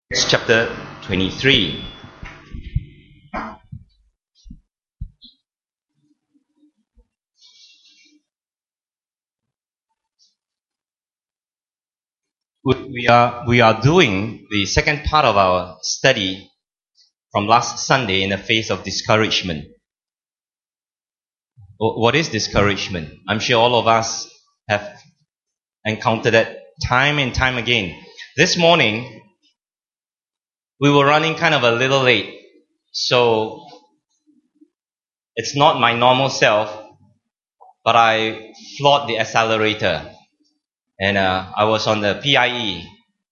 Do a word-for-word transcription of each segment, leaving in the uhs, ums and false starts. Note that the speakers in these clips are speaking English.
It's chapter twenty-three. We are, we are doing the second part of our study from last Sunday in the face of discouragement. What is discouragement? I'm sure all of us have encountered it time and time again. This morning, we were running kind of a little late, so it's not my normal self, but I floored the accelerator, and uh, I was on the P I E,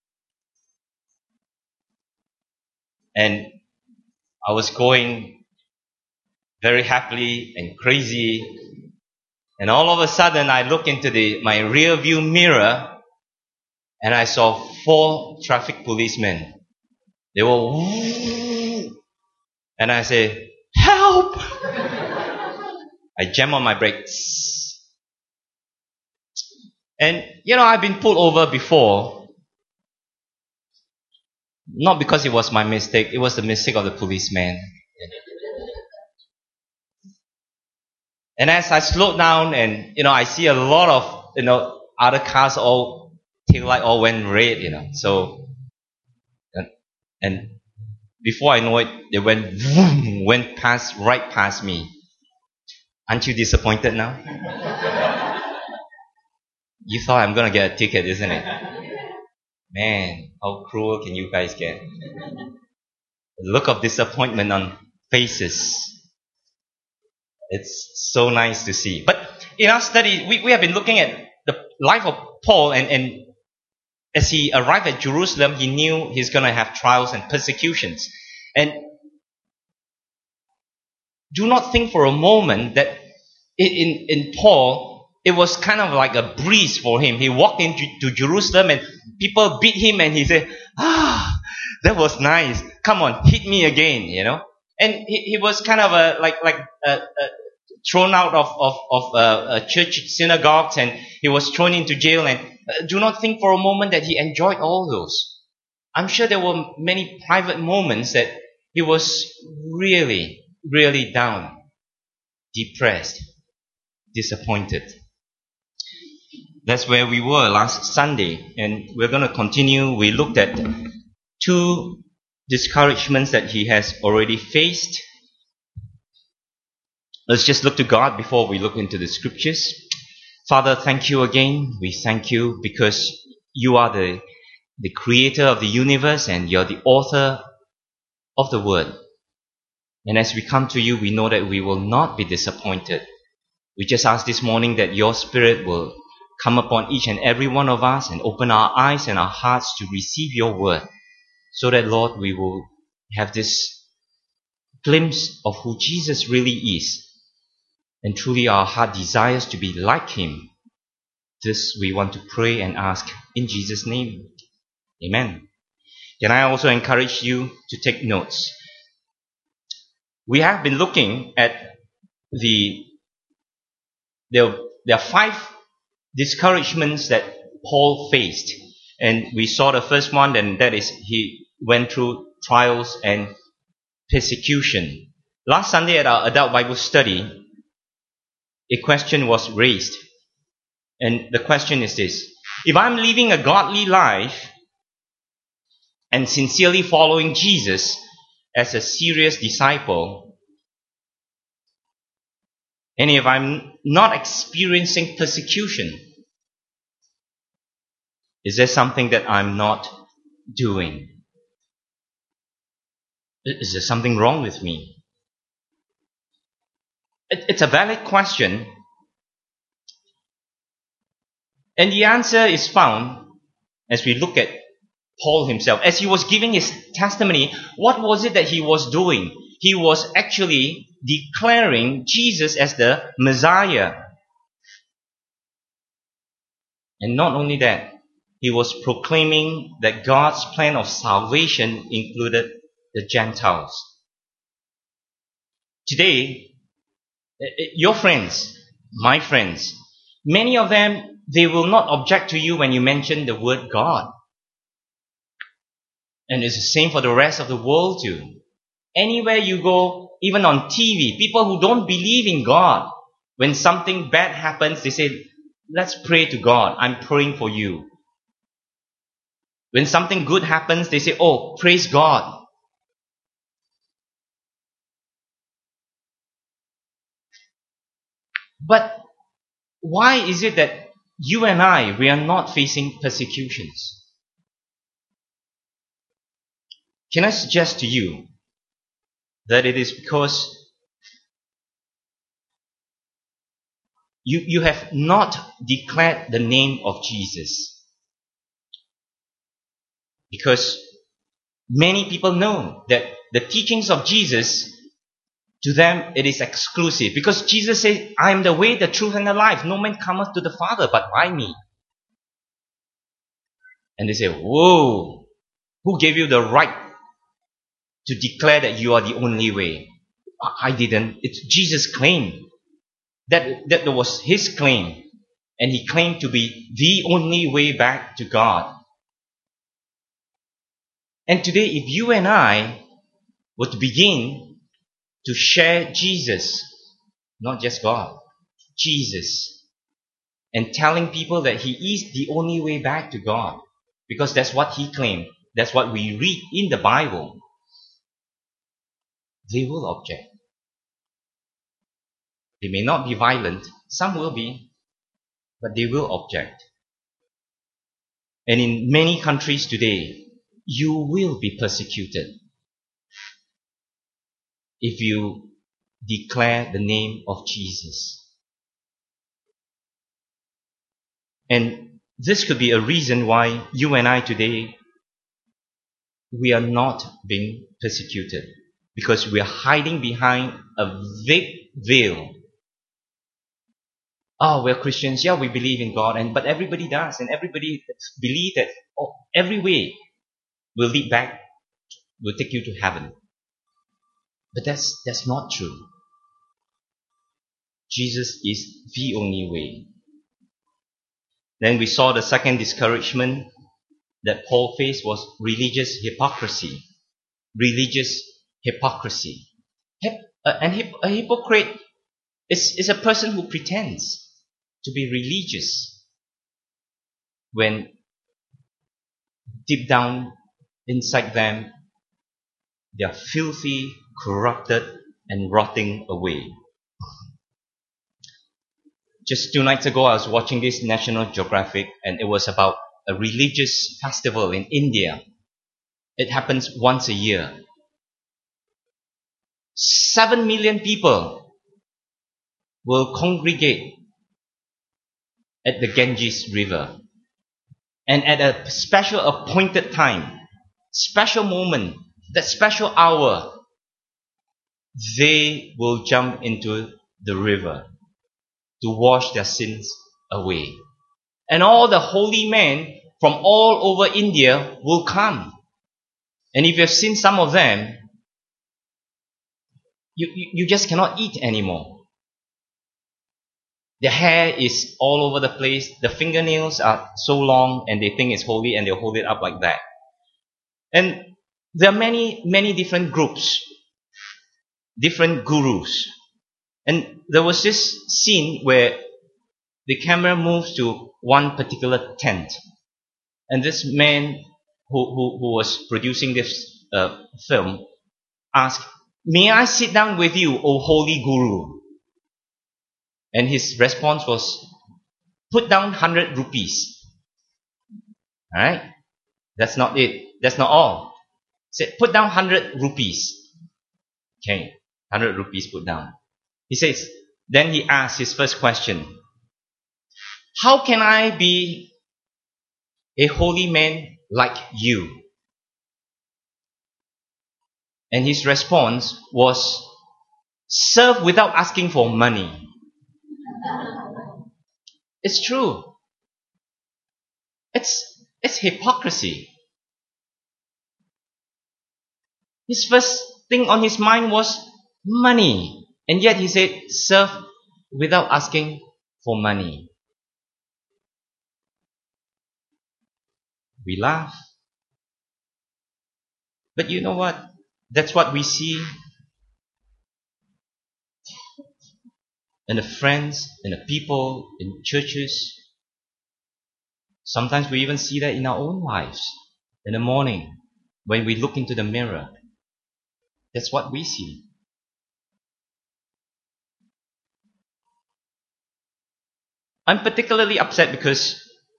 and I was going very happily and crazy, and all of a sudden I looked into the my rear view mirror, and I saw four traffic policemen. They were, whoo, and I said, "Help!" I jammed on my brakes. And, you know, I've been pulled over before. Not because it was my mistake, it was the mistake of the policeman. And as I slowed down and, you know, I see a lot of, you know, other cars all, tail light all went red, you know. So, and, and before I know it, they went, vroom, went past, right past me. Aren't you disappointed now? You thought I'm going to get a ticket, isn't it? Man, how cruel can you guys get? The look of disappointment on faces. It's so nice to see. But in our study, we, we have been looking at the life of Paul, and, and as he arrived at Jerusalem, he knew he's going to have trials and persecutions. And do not think for a moment that in, in Paul, it was kind of like a breeze for him. He walked into to Jerusalem and people beat him and he said, ah, that was nice. Come on, hit me again, you know. And he, he was kind of a, like like uh, uh, thrown out of, of, of uh, church synagogues, and he was thrown into jail. And uh, do not think for a moment that he enjoyed all those. I'm sure there were many private moments that he was really, really down, depressed, disappointed. That's where we were last Sunday, and we're going to continue. We looked at two discouragements that he has already faced. Let's just look to God before we look into the scriptures. Father, thank you again. We thank you because you are the, the creator of the universe and you're the author of the word. And as we come to you, we know that we will not be disappointed. We just ask this morning that your Spirit will come upon each and every one of us and open our eyes and our hearts to receive your word, so that, Lord, we will have this glimpse of who Jesus really is, and truly our heart desires to be like him. This we want to pray and ask in Jesus' name. Amen. Can I also encourage you to take notes? We have been looking at the there, there are five discouragements that Paul faced, and we saw the first one, and that is he went through trials and persecution. Last Sunday at our adult Bible study, a question was raised, and the question is this: if I'm living a godly life and sincerely following Jesus as a serious disciple, and if I'm not experiencing persecution, is there something that I'm not doing? Is there something wrong with me? It's a valid question. And the answer is found as we look at Paul himself. As he was giving his testimony, what was it that he was doing? He was actually declaring Jesus as the Messiah. And not only that, he was proclaiming that God's plan of salvation included the Gentiles. Today, your friends, my friends, many of them, they will not object to you when you mention the word God. And it's the same for the rest of the world too. Anywhere you go, even on T V, people who don't believe in God, when something bad happens, they say, let's pray to God. I'm praying for you. When something good happens, they say, oh, praise God. But why is it that you and I, we are not facing persecutions? Can I suggest to you that it is because you, you have not declared the name of Jesus? Because many people know that the teachings of Jesus, to them it is exclusive. Because Jesus said, I am the way, the truth, and the life. No man cometh to the Father but by me. And they say, whoa, who gave you the right to declare that you are the only way? I didn't. It's Jesus' claim. That, that was his claim. And he claimed to be the only way back to God. And today, if you and I were to begin to share Jesus, not just God, Jesus, and telling people that he is the only way back to God, because that's what he claimed, that's what we read in the Bible, they will object. They may not be violent, some will be, but they will object. And in many countries today, you will be persecuted if you declare the name of Jesus. And this could be a reason why you and I today, we are not being persecuted, because we are hiding behind a vague veil. Oh, we're Christians, yeah, we believe in God, and but everybody does, and everybody believes that oh, every way will lead back, will take you to heaven. But that's that's not true. Jesus is the only way. Then we saw the second discouragement that Paul faced was religious hypocrisy. Religious hypocrisy. Hip, uh, and hip, a hypocrite is, is a person who pretends to be religious when deep down inside them they are filthy, corrupted, and rotting away. Just two nights ago, I was watching this National Geographic, and it was about a religious festival in India. It happens once a year. Seven million people will congregate at the Ganges River. And at a special appointed time, special moment, that special hour, they will jump into the river to wash their sins away. And all the holy men from all over India will come. And if you have seen some of them, you, you, you just cannot eat anymore. Their hair is all over the place. The fingernails are so long and they think it's holy and they hold it up like that. And there are many, many different groups, different gurus. And there was this scene where the camera moves to one particular tent. And this man who, who, who was producing this uh, film asked, "May I sit down with you, O holy guru?" And his response was, "Put down one hundred rupees. Alright? That's not it. That's not all. He said, "Put down one hundred rupees. Okay. one hundred rupees put down. He says, then he asked his first question, "How can I be a holy man like you?" And his response was, "Serve without asking for money." It's true. It's, it's hypocrisy. His first thing on his mind was money. And yet he said, serve without asking for money. We laugh. But you know what? That's what we see in the friends, in the people, in churches. Sometimes we even see that in our own lives. In the morning, when we look into the mirror, that's what we see. I'm particularly upset because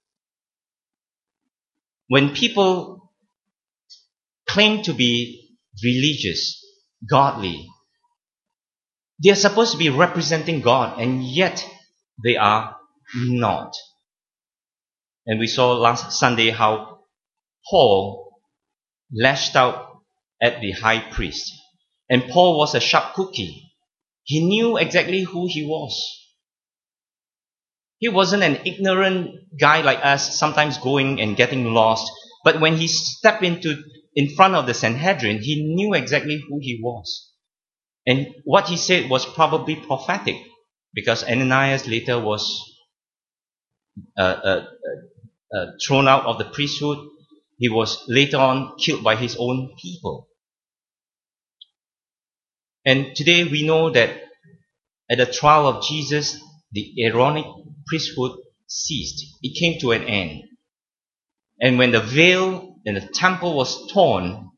when people claim to be religious, godly, they are supposed to be representing God, and yet they are not. And we saw last Sunday how Paul lashed out at the high priest. And Paul was a sharp cookie. He knew exactly who he was. He wasn't an ignorant guy like us, sometimes going and getting lost. But when he stepped into in front of the Sanhedrin, he knew exactly who he was. And what he said was probably prophetic, because Ananias later was uh, uh, uh, uh, thrown out of the priesthood. He was later on killed by his own people. And today we know that at the trial of Jesus, the Aaronic priesthood ceased. It came to an end. And when the veil in the temple was torn,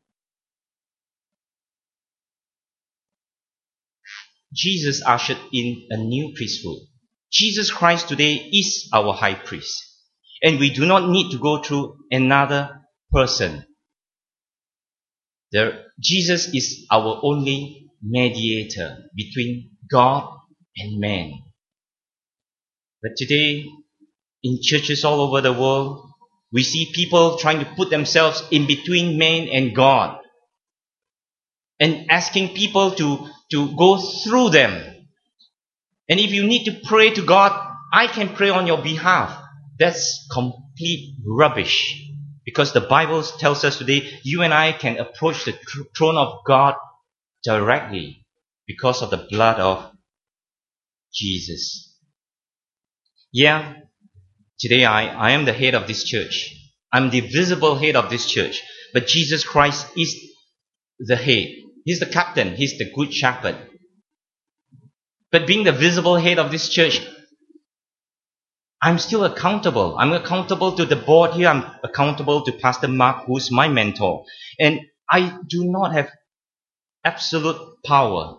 Jesus ushered in a new priesthood. Jesus Christ today is our high priest. And we do not need to go through another person. There, Jesus is our only mediator between God and man. But today, in churches all over the world, we see people trying to put themselves in between man and God, and asking people to, to go through them. And if you need to pray to God, I can pray on your behalf. That's complete rubbish. Because the Bible tells us today, you and I can approach the tr- throne of God directly because of the blood of Jesus. Yeah, today I, I am the head of this church. I'm the visible head of this church. But Jesus Christ is the head. He's the captain. He's the good shepherd. But being the visible head of this church, I'm still accountable. I'm accountable to the board here. I'm accountable to Pastor Mark, who's my mentor. And I do not have absolute power.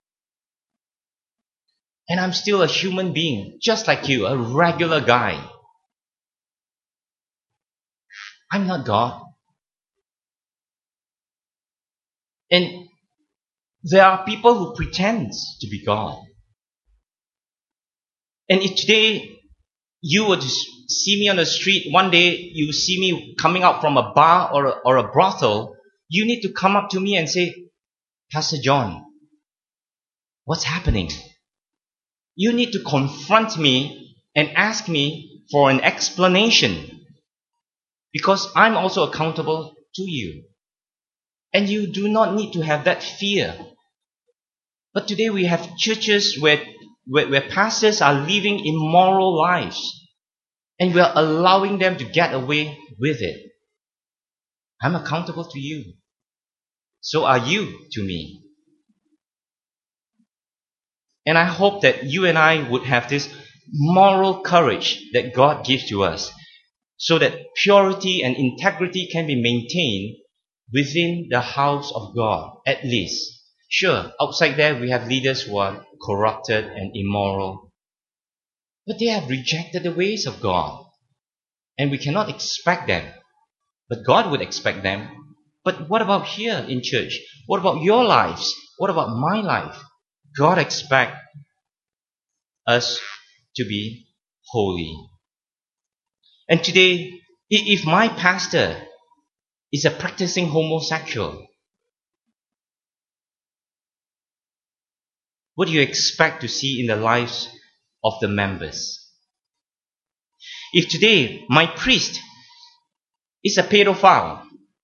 And I'm still a human being, just like you, a regular guy. I'm not God. And there are people who pretend to be God. And if today you were to see me on the street, one day you see me coming out from a bar or a, or a brothel, you need to come up to me and say, Pastor John, what's happening? You need to confront me and ask me for an explanation, because I'm also accountable to you. And you do not need to have that fear. But today we have churches where, where, where pastors are living immoral lives, and we are allowing them to get away with it. I'm accountable to you. So are you to me. And I hope that you and I would have this moral courage that God gives to us, so that purity and integrity can be maintained within the house of God, at least. Sure, outside there we have leaders who are corrupted and immoral, but they have rejected the ways of God, and we cannot expect them. But God would expect them. But what about here in church? What about your lives? What about my life? God expects us to be holy. And today, if my pastor is a practicing homosexual, what do you expect to see in the lives of the members? If today my priest is a pedophile,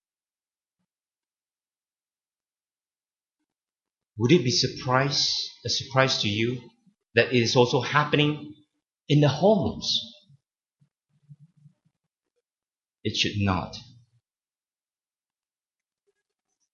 would it be surprise, a surprise to you that it is also happening in the homes? It should not.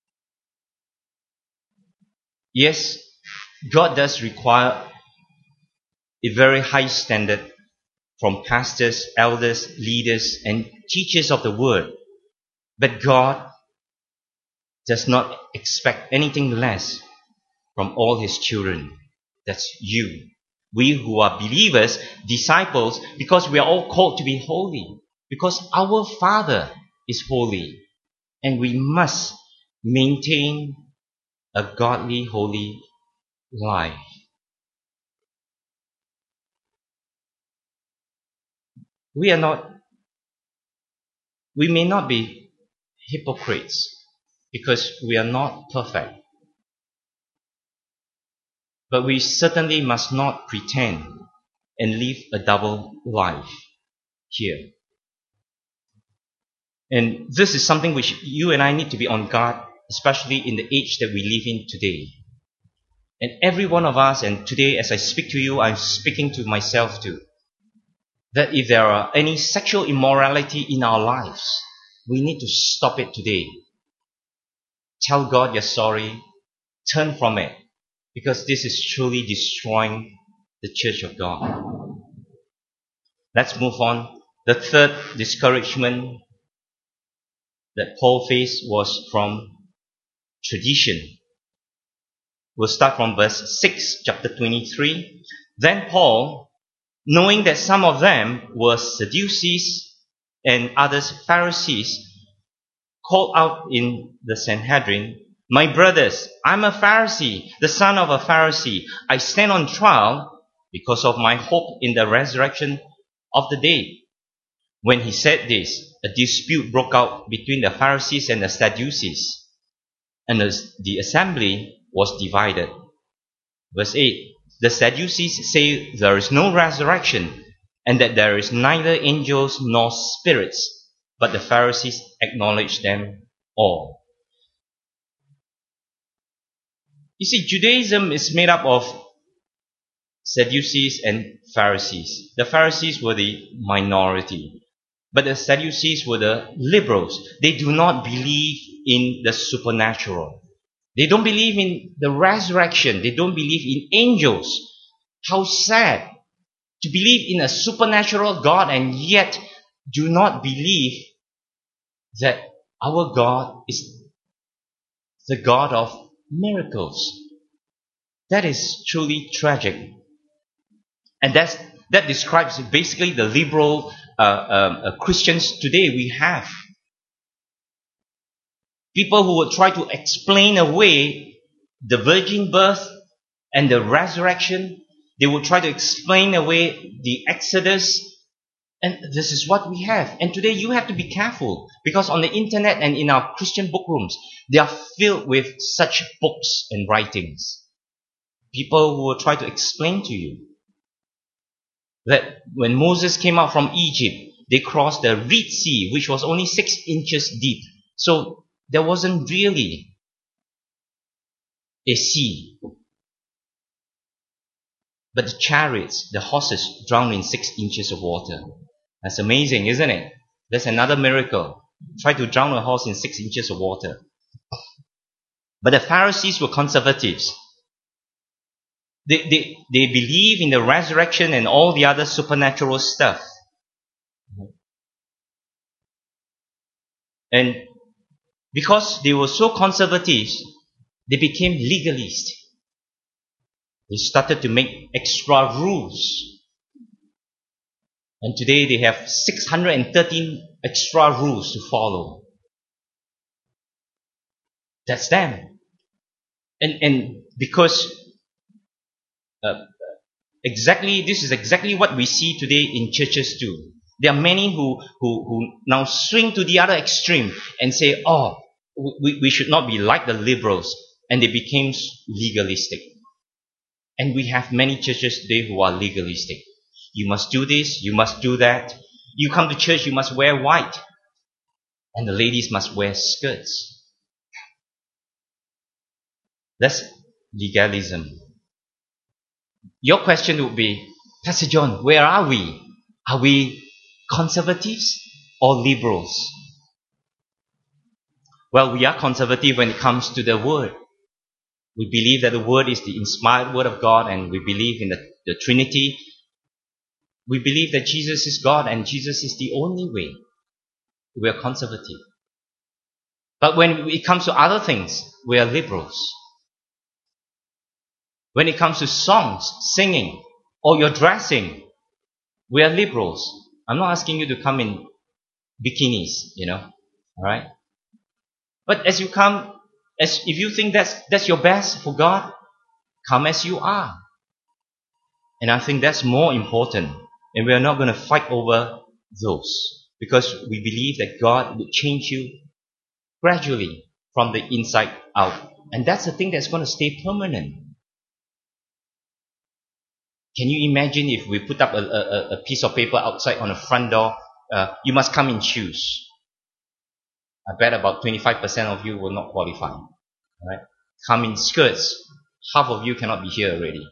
Yes, God does require a very high standard from pastors, elders, leaders, and teachers of the word. But God does not expect anything less from all his children. That's you. We who are believers, disciples, because we are all called to be holy. Because our Father is holy. And we must maintain a godly, holy life. We are not, we may not be hypocrites because we are not perfect. But we certainly must not pretend and live a double life here. And this is something which you and I need to be on guard, especially in the age that we live in today. And every one of us, and today as I speak to you, I'm speaking to myself too, that if there are any sexual immorality in our lives, we need to stop it today. Tell God you're sorry, turn from it, because this is truly destroying the church of God. Let's move on. The third discouragement that Paul faced was from tradition. We'll start from verse six, chapter twenty-three. Then Paul, knowing that some of them were Sadducees and others Pharisees, called out in the Sanhedrin, "My brothers, I'm a Pharisee, the son of a Pharisee. I stand on trial because of my hope in the resurrection of the dead." When he said this, a dispute broke out between the Pharisees and the Sadducees, and the assembly was divided. Verse eight, the Sadducees say there is no resurrection, and that there is neither angels nor spirits, but the Pharisees acknowledge them all. You see, Judaism is made up of Sadducees and Pharisees. The Pharisees were the minority, but the Sadducees were the liberals. They do not believe in the supernatural. They don't believe in the resurrection. They don't believe in angels. How sad to believe in a supernatural God and yet do not believe that our God is the God of miracles. That is truly tragic. And that's, that describes basically the liberal uh, um, uh, Christians today we have. People who would try to explain away the virgin birth and the resurrection. They would try to explain away the Exodus. And this is what we have. And today you have to be careful, because on the internet and in our Christian book rooms, they are filled with such books and writings. People who will try to explain to you that when Moses came out from Egypt, they crossed the Red Sea, which was only six inches deep. So there wasn't really a sea. But the chariots, the horses, drowned in six inches of water. That's amazing, isn't it? That's another miracle. Try to drown a horse in six inches of water. But the Pharisees were conservatives. They, they, they believe in the resurrection and all the other supernatural stuff. And because they were so conservative, they became legalists. They started to make extra rules. And today they have six hundred thirteen extra rules to follow. That's them. And, and because uh, exactly this is exactly what we see today in churches too. There are many who, who, who now swing to the other extreme and say, oh, we, we should not be like the liberals. And they became legalistic. And we have many churches today who are legalistic. You must do this, you must do that. You come to church, you must wear white. And the ladies must wear skirts. That's legalism. Your question would be, Pastor John, where are we? Are we conservatives or liberals? Well, we are conservative when it comes to the word. We believe that the Word is the inspired Word of God, and we believe in the, the Trinity. We believe that Jesus is God and Jesus is the only way. We are conservative. But when it comes to other things, we are liberals. When it comes to songs, singing, or your dressing, we are liberals. I'm not asking you to come in bikinis, you know, alright? But as you come, as if you think that's that's your best for God, come as you are. And I think that's more important. And we are not going to fight over those, because we believe that God will change you gradually from the inside out. And that's the thing that's going to stay permanent. Can you imagine if we put up a, a, a piece of paper outside on the front door, uh, you must come in shoes? I bet about twenty-five percent of you will not qualify. Right? Come in skirts. Half of you cannot be here already.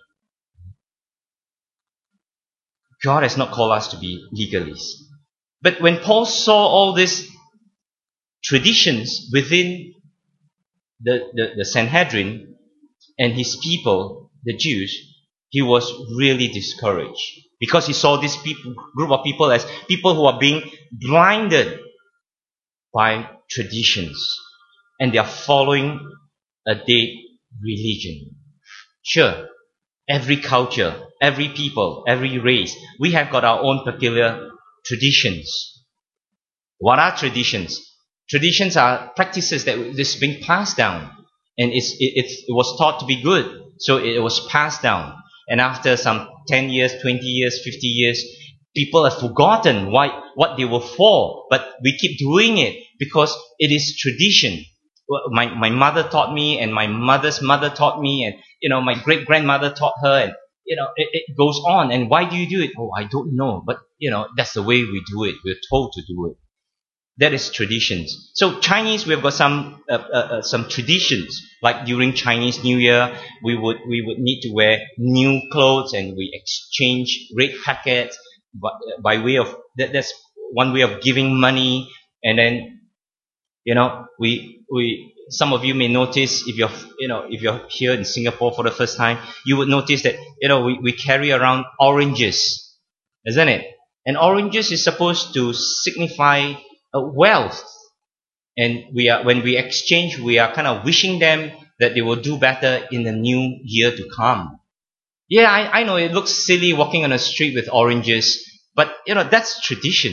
God has not called us to be legalists. But when Paul saw all these traditions within the, the, the Sanhedrin and his people, the Jews, he was really discouraged. Because he saw this people, group of people as people who are being blinded by traditions. And they are following a dead religion. Sure, every culture, every people, every race, we have got our own peculiar traditions. What are traditions? Traditions are practices that is being passed down. And it's, it, it's, it was taught to be good. So it was passed down. And after some ten years, twenty years, fifty years, people have forgotten why, what they were for. But we keep doing it because it is tradition. My, my mother taught me, and my mother's mother taught me, and, you know, my great-grandmother taught her, and, you know, it, it goes on. And why do you do it? Oh, I don't know. But, you know, that's the way we do it. We're told to do it. That is traditions. So Chinese, we've got some uh, uh, uh, some traditions. Like during Chinese New Year, we would we would need to wear new clothes, and we exchange red packets by, by way of that. That's one way of giving money. And then, you know, we we some of you may notice, if you're you know if you're here in Singapore for the first time, you would notice that, you know, we, we carry around oranges, isn't it? And oranges is supposed to signify Uh, wealth, and we are when we exchange, we are kind of wishing them that they will do better in the new year to come. Yeah, I, I know it looks silly walking on a street with oranges, but, you know, that's tradition.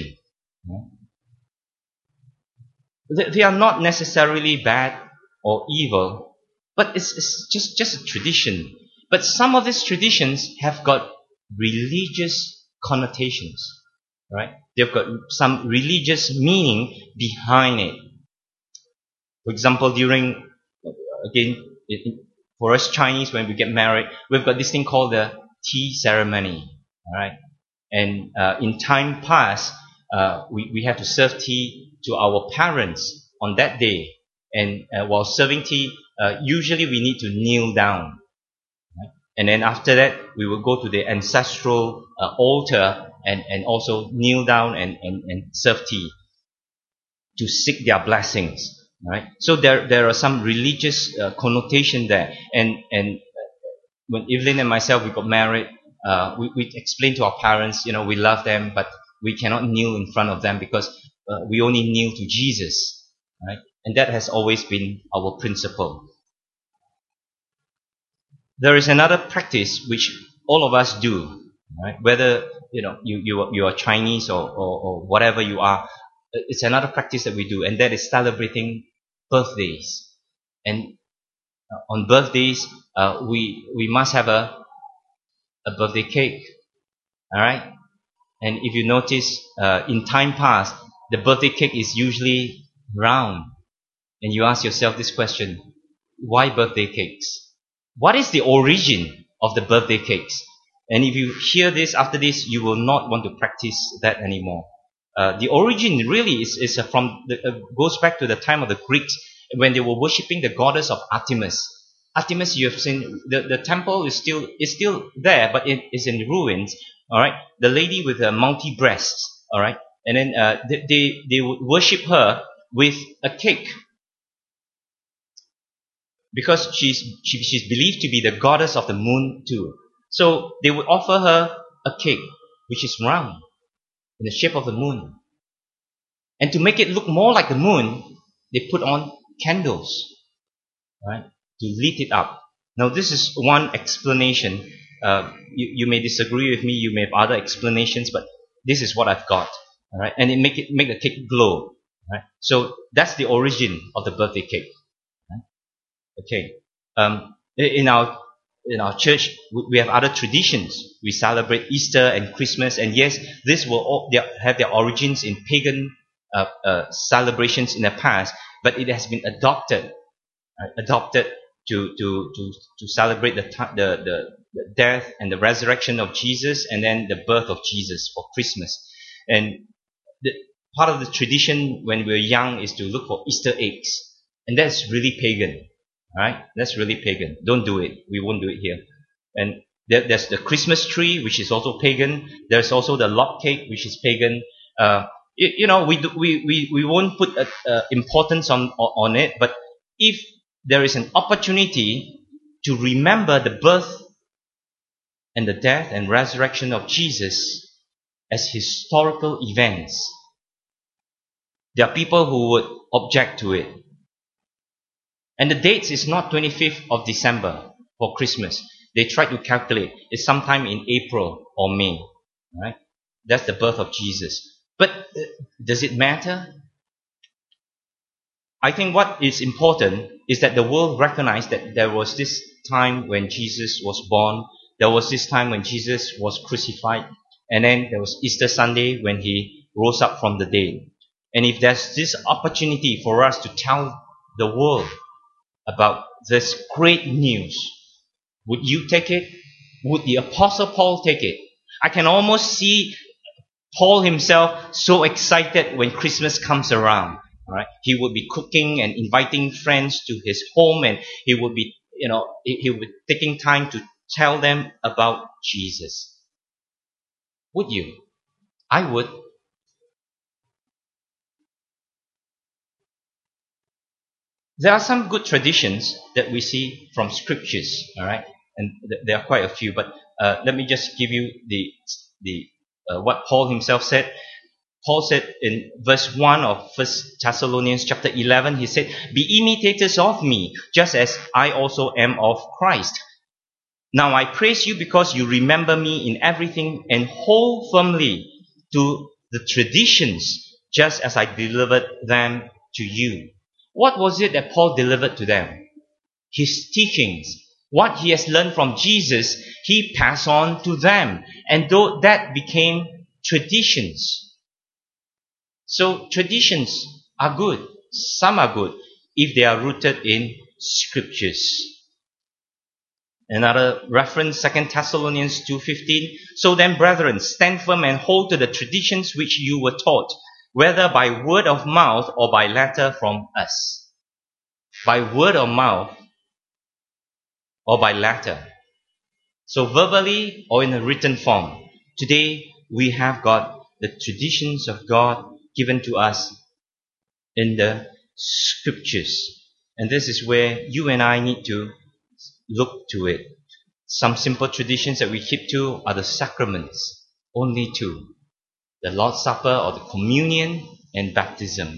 They, they are not necessarily bad or evil, but it's, it's just just a tradition. But some of these traditions have got religious connotations, right? They've got some religious meaning behind it. For example, during, again, for us Chinese, when we get married, we've got this thing called the tea ceremony. Alright? And uh, in time past, uh, we, we have to serve tea to our parents on that day. And uh, while serving tea, uh, usually we need to kneel down. Right? And then after that, we will go to the ancestral uh, altar and, and also kneel down and, and, and serve tea to seek their blessings. Right? So there there are some religious uh, connotation there. And and when Evelyn and myself, we got married, uh, we, we explained to our parents, you know, we love them, but we cannot kneel in front of them because uh, we only kneel to Jesus. Right? And that has always been our principle. There is another practice which all of us do. Right? Whether, you know, you, you, are, you are Chinese or, or, or whatever you are, it's another practice that we do, and that is celebrating birthdays. And on birthdays, uh, we we must have a a birthday cake. All right. And if you notice, uh, in time past, the birthday cake is usually round, and you ask yourself this question: why birthday cakes? What is the origin of the birthday cakes? And if you hear this after this, you will not want to practice that anymore. Uh, the origin really is, is from the, uh, goes back to the time of the Greeks, when they were worshipping the goddess of Artemis. Artemis, you have seen the, the temple is still is still there, but it is in ruins. All right, the lady with the multi breasts. All right, and then uh, they, they they would worship her with a cake. because she's, she, she's believed to be the goddess of the moon too. So they would offer her a cake, which is round, in the shape of the moon. And to make it look more like the moon, they put on candles, right, to lit it up. Now this is one explanation. Uh, you, you may disagree with me, you may have other explanations, but this is what I've got. All right, and it make it make the cake glow. Right? So that's the origin of the birthday cake. Right? Okay. Um, in our in our church, we have other traditions. We celebrate Easter and Christmas, and yes, this will all, they have their origins in pagan uh, uh, celebrations in the past, but it has been adopted, right? adopted to to to to celebrate the, the the the death and the resurrection of Jesus, and then the birth of Jesus for Christmas. And the, part of the tradition when we're young is to look for Easter eggs, and that's really pagan. Right? That's really pagan. Don't do it. We won't do it here. And there, there's the Christmas tree, which is also pagan. There's also the log cake, which is pagan. Uh, you, you know, we, do, we we we won't put a, a importance on on it. But if there is an opportunity to remember the birth and the death and resurrection of Jesus as historical events, there are people who would object to it. And the dates is not twenty-fifth of December for Christmas. They try to calculate. It's sometime in April or May. Right? That's the birth of Jesus. But uh, does it matter? I think what is important is that the world recognized that there was this time when Jesus was born. There was this time when Jesus was crucified. And then there was Easter Sunday when he rose up from the dead. And if there's this opportunity for us to tell the world about this great news, would you take it? Would the Apostle Paul take it? I can almost see Paul himself so excited when Christmas comes around. Right? He would be cooking and inviting friends to his home, and he would be, you know, he would be taking time to tell them about Jesus. Would you? I would. There are some good traditions that we see from scriptures, all right, and th- there are quite a few. But uh, let me just give you the the uh, what Paul himself said. Paul said in verse one of First Thessalonians chapter eleven, he said, "Be imitators of me, just as I also am of Christ. Now I praise you because you remember me in everything and hold firmly to the traditions, just as I delivered them to you." What was it that Paul delivered to them? His teachings. What he has learned from Jesus, he passed on to them. And though that became traditions. So traditions are good. Some are good if they are rooted in scriptures. Another reference, Second Thessalonians two fifteen. "So then, brethren, stand firm and hold to the traditions which you were taught, whether by word of mouth or by letter from us." By word of mouth or by letter. So verbally or in a written form. Today we have got the traditions of God given to us in the scriptures. And this is where you and I need to look to it. Some simple traditions that we keep to are the sacraments. Only two. The Lord's Supper or the communion and baptism.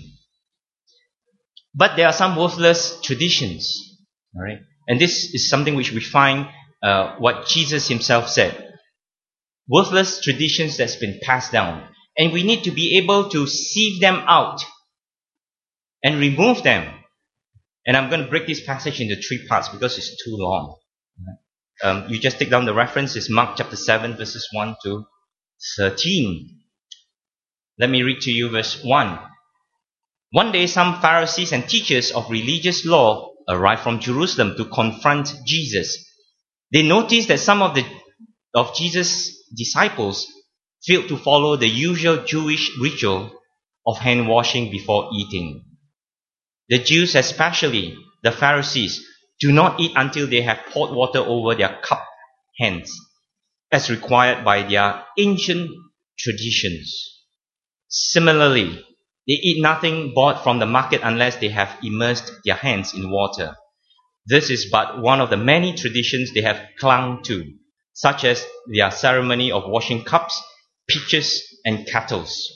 But there are some worthless traditions. All right? And this is something which we find uh, what Jesus himself said. Worthless traditions that's been passed down. And we need to be able to sieve them out and remove them. And I'm going to break this passage into three parts because it's too long. Um, you just take down the reference. It's Mark chapter seven, verses one to thirteen. Let me read to you verse one. "One day some Pharisees and teachers of religious law arrived from Jerusalem to confront Jesus. They noticed that some of the of Jesus' disciples failed to follow the usual Jewish ritual of hand washing before eating. The Jews, especially the Pharisees, do not eat until they have poured water over their cupped hands, as required by their ancient traditions. Similarly, they eat nothing bought from the market unless they have immersed their hands in water. This is but one of the many traditions they have clung to, such as their ceremony of washing cups, pitchers, and kettles.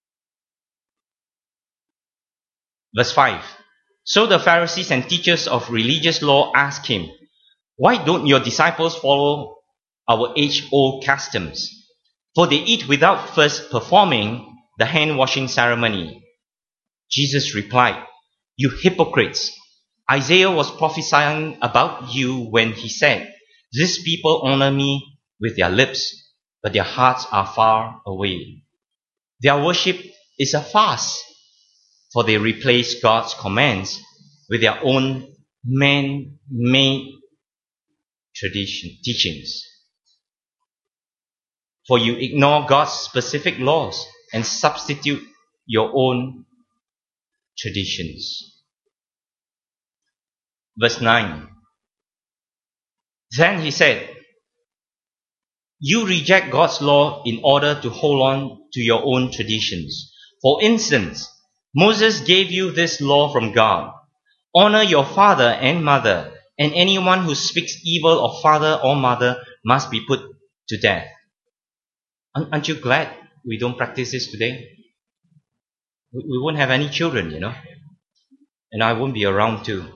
Verse five. So the Pharisees and teachers of religious law asked him, "Why don't your disciples follow our age-old customs? For they eat without first performing the hand-washing ceremony." Jesus replied, "You hypocrites! Isaiah was prophesying about you when he said, 'These people honor me with their lips, but their hearts are far away. Their worship is a farce, for they replace God's commands with their own man-made tradition, teachings. For you ignore God's specific laws and substitute your own traditions." Verse nine. Then he said, "You reject God's law in order to hold on to your own traditions. For instance, Moses gave you this law from God: honor your father and mother, and anyone who speaks evil of father or mother must be put to death." Aren't you glad we don't practice this today? We won't have any children, you know. And I won't be around too.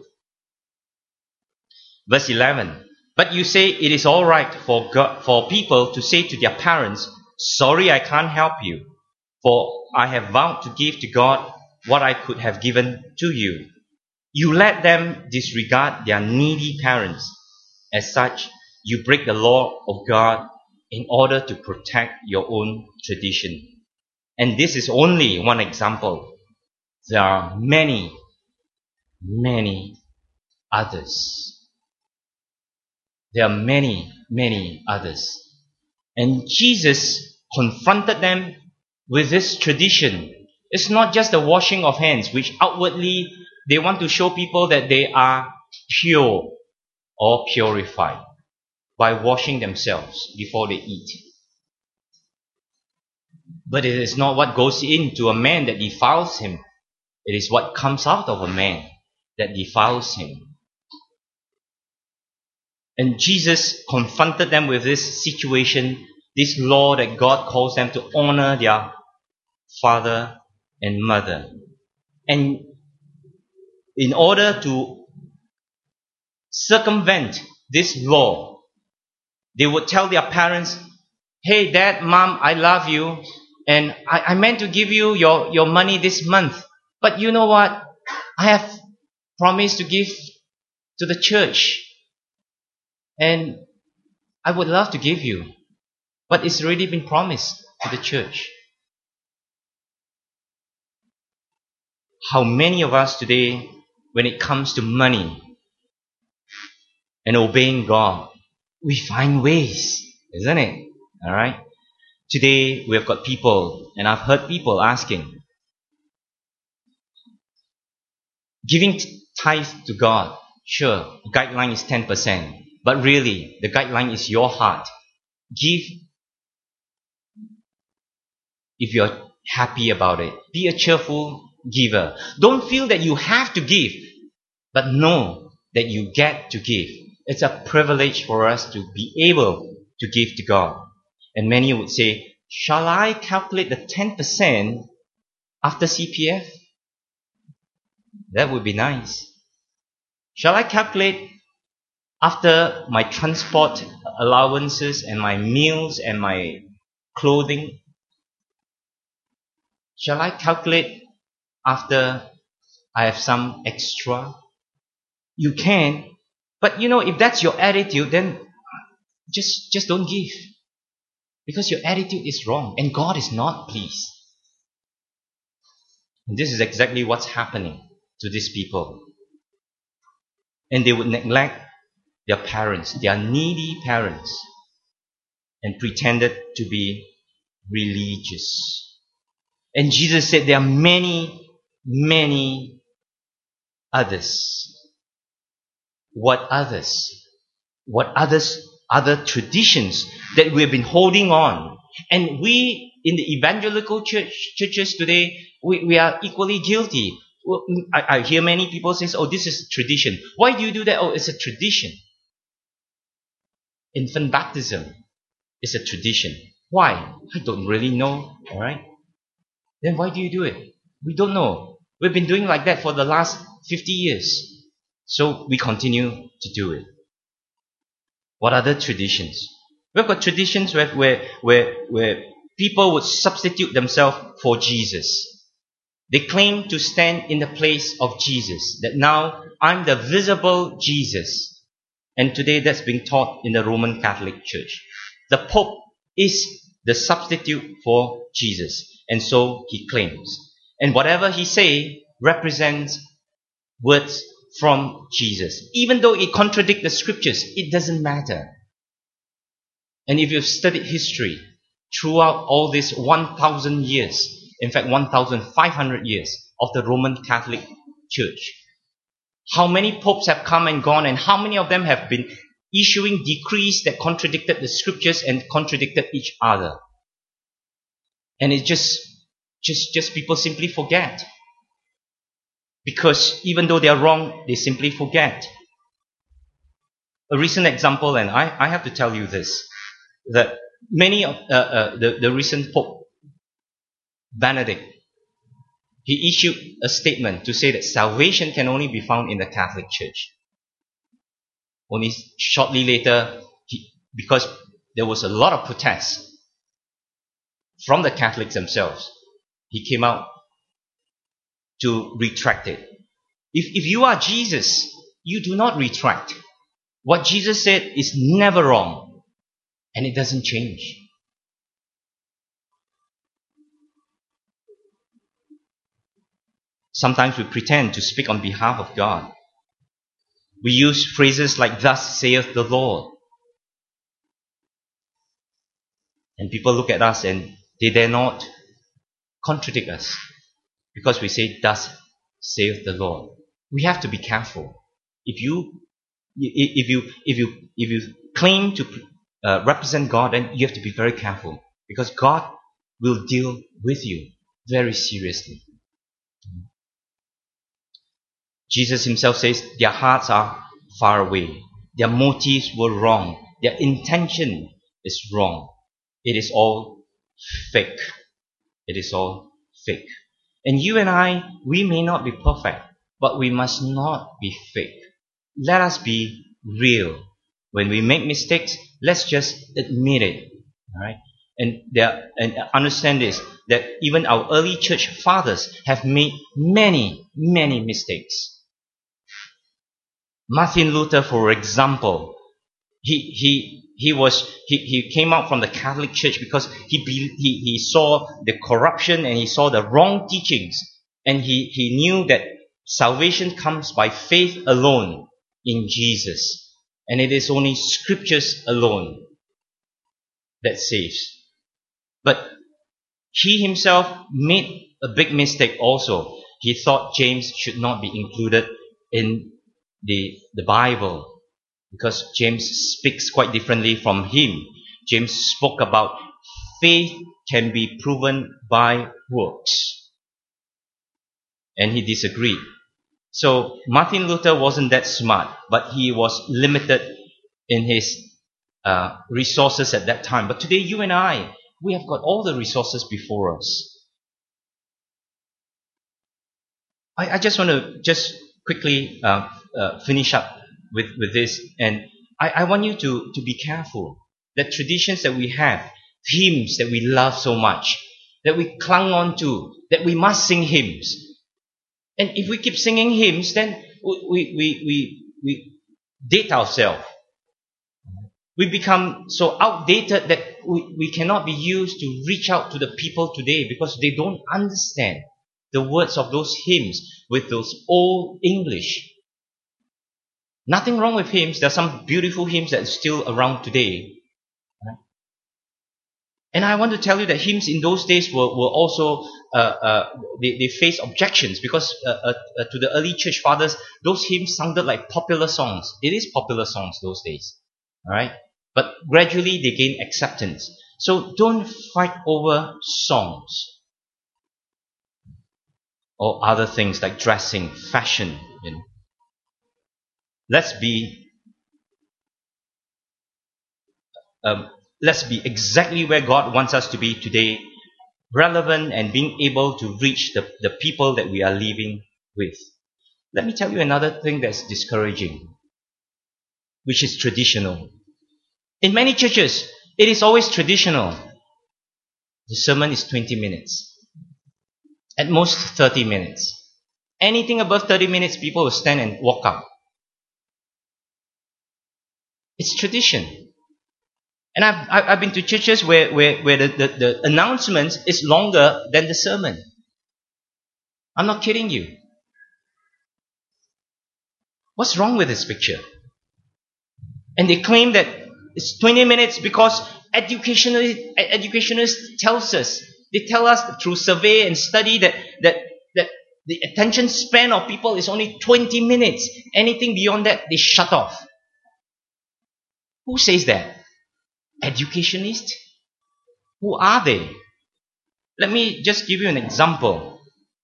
Verse eleven. But you say it is all right for God, for people to say to their parents, "Sorry, I can't help you, for I have vowed to give to God what I could have given to you." You let them disregard their needy parents. As such, you break the law of God in order to protect your own tradition. And this is only one example. There are many, many others. There are many, many others. And Jesus confronted them with this tradition. It's not just the washing of hands, which outwardly they want to show people that they are pure or purified by washing themselves before they eat. But it is not what goes into a man that defiles him. It is what comes out of a man that defiles him. And Jesus confronted them with this situation, this law that God calls them to honor their father and mother. And in order to circumvent this law, they would tell their parents, "Hey, Dad, Mom, I love you, and I, I meant to give you your, your money this month. But you know what? I have promised to give to the church. And I would love to give you, but it's already been promised to the church." How many of us today, when it comes to money and obeying God, we find ways, isn't it? Alright? Today, we have got people, and I've heard people asking, giving tithe to God, sure, guideline is ten percent. But really, the guideline is your heart. Give if you're happy about it. Be a cheerful giver. Don't feel that you have to give, but know that you get to give. It's a privilege for us to be able to give to God. And many would say, "Shall I calculate the ten percent after C P F? That would be nice. Shall I calculate after my transport allowances and my meals and my clothing? Shall I calculate after I have some extra?" You can, but you know, if that's your attitude, then just, just don't give. Because your attitude is wrong and God is not pleased. And this is exactly what's happening to these people. And they would neglect their parents, their needy parents, and pretended to be religious. And Jesus said there are many, many others. What others? What others? Other traditions that we have been holding on. And we, in the evangelical church, churches today, we, we are equally guilty. Well, I, I hear many people say, oh, this is tradition. Why do you do that? Oh, it's a tradition. Infant baptism is a tradition. Why? I don't really know. All right. Then why do you do it? We don't know. We've been doing like that for the last fifty years. So we continue to do it. What other traditions? We've got traditions where, where, where, where people would substitute themselves for Jesus. They claim to stand in the place of Jesus. That now I'm the visible Jesus. And today that's being taught in the Roman Catholic Church. The Pope is the substitute for Jesus. And so he claims. And whatever he say represents words from Jesus. Even though it contradicts the scriptures, it doesn't matter. And if you've studied history throughout all these one thousand years, in fact one thousand five hundred years of the Roman Catholic Church, how many popes have come and gone, and how many of them have been issuing decrees that contradicted the scriptures and contradicted each other? And it just, just, just people simply forget. Because even though they are wrong, they simply forget. A recent example, and I, I have to tell you this, that many of uh, uh, the, the recent Pope Benedict, he issued a statement to say that salvation can only be found in the Catholic Church. Only shortly later, he, because there was a lot of protests from the Catholics themselves, he came out to retract it. If, if you are Jesus, you do not retract. What Jesus said is never wrong, and it doesn't change. Sometimes we pretend to speak on behalf of God. We use phrases like, thus saith the Lord. And people look at us and they dare not contradict us. Because we say, thus saith the Lord. We have to be careful. If you, if you, if you, if you claim to uh, represent God, then you have to be very careful. Because God will deal with you very seriously. Jesus himself says, their hearts are far away. Their motives were wrong. Their intention is wrong. It is all fake. It is all fake. And you and I, we may not be perfect, but we must not be fake. Let us be real. When we make mistakes, let's just admit it. Alright? And there, and understand this, that even our early church fathers have made many, many mistakes. Martin Luther, for example, he he he was he, he came out from the Catholic Church because he he he saw the corruption and he saw the wrong teachings, and he he knew that salvation comes by faith alone in Jesus, and it is only scriptures alone that saves. But he himself made a big mistake also. He thought James should not be included in the the Bible, because James speaks quite differently from him. James spoke about faith can be proven by works, and he disagreed. So Martin Luther wasn't that smart, but he was limited in his uh, resources at that time. But today you and I, we have got all the resources before us. I, I just want to just quickly uh, uh, finish up with, with this, and I, I want you to, to be careful that traditions that we have, hymns that we love so much, that we clung on to, that we must sing hymns. And if we keep singing hymns, then we, we, we, we date ourselves. We become so outdated that we, we cannot be used to reach out to the people today because they don't understand the words of those hymns with those old English. Nothing wrong with hymns. There are some beautiful hymns that are still around today. And I want to tell you that hymns in those days were, were also, uh, uh, they, they faced objections because uh, uh, uh, to the early church fathers, those hymns sounded like popular songs. It is popular songs those days. Alright? But gradually they gain acceptance. So don't fight over songs. or other things like dressing, fashion. You know. Let's be um, let's be exactly where God wants us to be today, relevant and being able to reach the, the people that we are living with. Let me tell you another thing that's discouraging, which is traditional. In many churches, it is always traditional. The sermon is twenty minutes. At most thirty minutes. Anything above thirty minutes, people will stand and walk out. It's tradition. And I've, I've been to churches where, where, where the, the, the announcement is longer than the sermon. I'm not kidding you. What's wrong with this picture? And they claim that it's twenty minutes because educationalists, educationalists tells us, they tell us through survey and study that, that, that the attention span of people is only twenty minutes. Anything beyond that, they shut off. Who says that? Educationists? Who are they? Let me just give you an example.